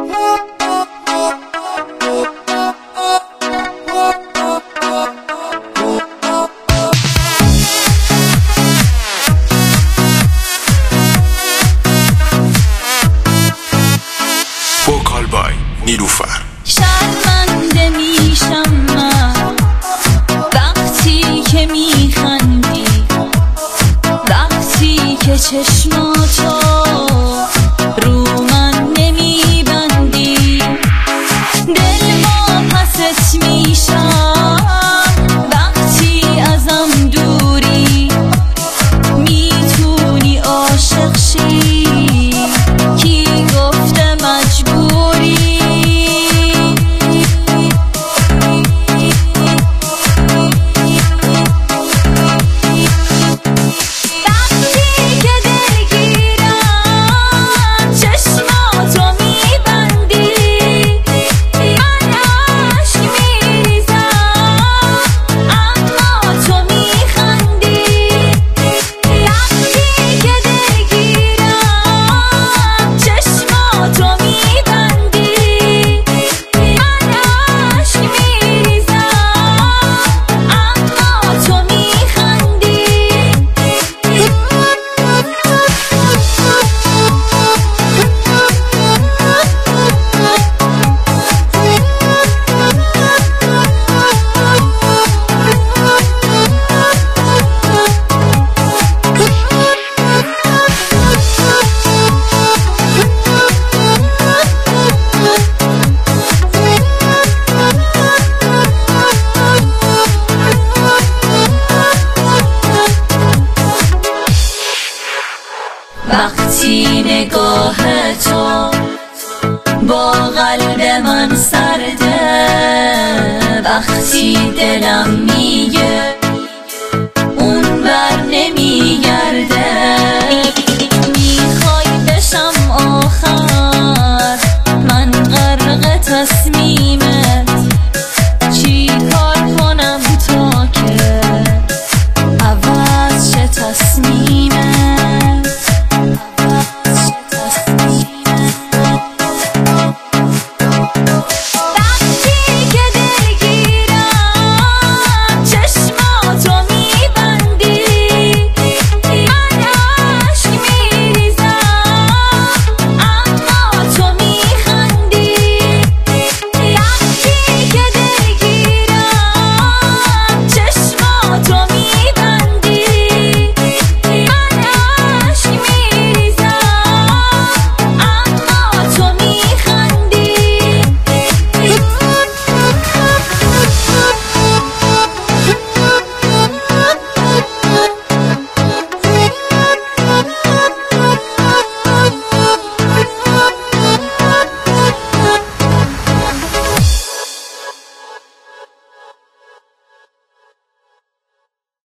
وکال بای نیلوفر. شرمنده میشم من وقتی که میخندی، وقتی که چشماتو رو من نمیبندی، دل با پست میشم وقتی ازم دوری، میتونی عاشق شی کی گفته مجبوری. وقتی نگاه تو با قلب من سرده، وقتی دلم میگه